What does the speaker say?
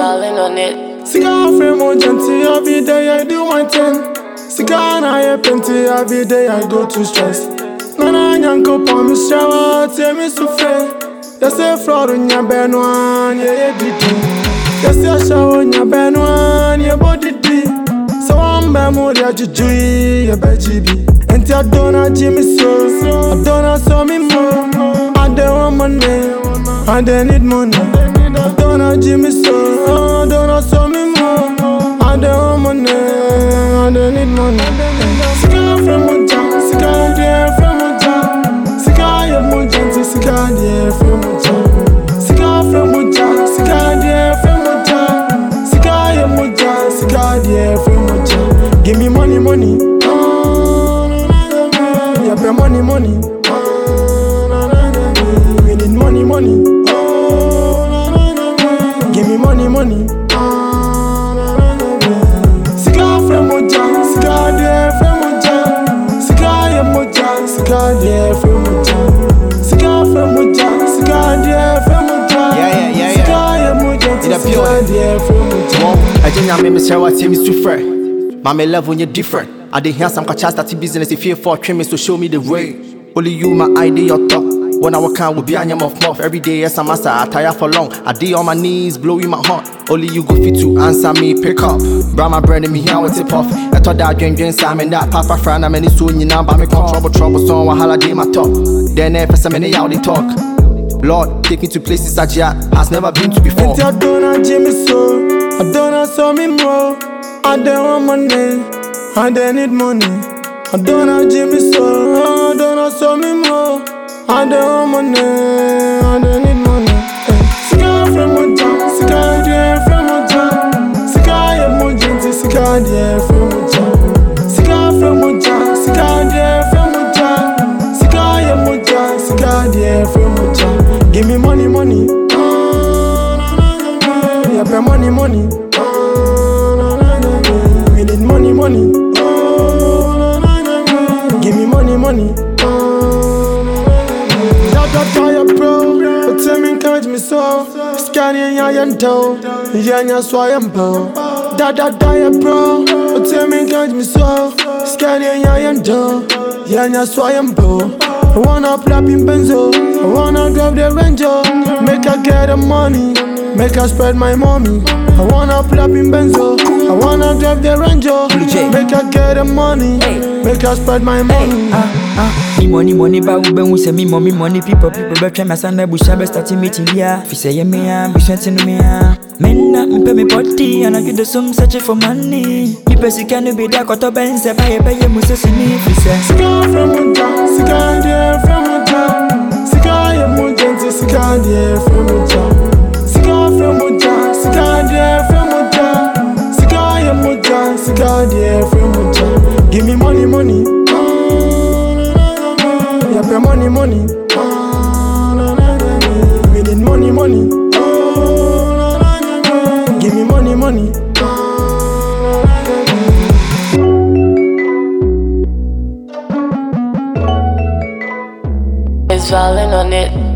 Falling on it. Cigar frame on gentle, every day I do my thing. Cigar and I plenty, every day I go to stress. Nana yanko palm shower, tell me so fair. You say fraud on your benwan, yeah, did. You say shower on your benwan, your body did. So I'm memoria juju, your baby. And I don't Jimmy so, I don't saw me more. I don't want money, I don't need money. I don't Jimmy so, I don't saw me more. I don't want money, I don't need money. Cigar from Monta, cigar dear from Monta. Cigar your Monta, cigar dear from Monta. Cigar from Monta, cigar dear from Monta. Cigar your Monta, cigar dear from Monta. Give me money, money. Yeah, pay money, money. We need money, money. Give me money, money. Cigar from Moja, cigar dear from Moja. Cigar your Moja, cigar dear from Moja. Cigar from Moja, cigar dear from Moja. Yeah. Cigar your Moja, cigar dear from Moja. I didn't make me say what seems too fair. But my level when you're different. I did hear some catch starting business if you for trimming to show me the way. Only you, my idea, your talk. When I walk out, will be on your mouth. Every day, yes, I'm I tire for long. I did on my knees, blowing my heart. Only you go fit to answer me, pick up. Brought my bread in me, here with tip off. I thought that drink, Simon, that Papa friend, I'm any soon, you know, but me come trouble, so Wahala day my talk. Then, if some minute, how they talk. Lord, take me to places that has never been to before. I don't Jimmy so, I don't saw me more. I don't want money, I don't need money. I don't Jimmy so, I don't saw me more. I don't want money, I don't need money. Cigar from Moja, cigar dear from Moja. Cigar your Moja, cigar dear from Moja. Cigar from Moja, cigar dear from Moja. Cigar your Moja, cigar dear from Moja. Give me money, money. Yeah, pay money, money. We need money, money. Give me money, money. Tire bro, but tell me encourage me so. Scanning ya yanto, yanya swayampo. Tire bro, but tell me encourage me so. Scanning ya yanto, yanya swayampo. I wanna plap in benzo, I wanna grab the ranger. Make her get the money, make her spread my mommy. I wanna plap in benzo, I wanna grab the ranger. Make her get the money, make her spread my money. Me money, but we been say me money. People better my son. Bush have started meeting here. If you say me, we sent me here. Men not me pay me party, and I get the sum searching for money. People see can be there, got a benz, pay me so see. Cigar from Moja, cigar dear from Moja. Cigar your Moja, cigar dear from Moja. Cigar from Moja, cigar dear from Moja. Cigar your Moja, cigar dear from Moja. Give me money, money. Yeah, pay money, money. We need money, money. Give me money, money. It's falling on it.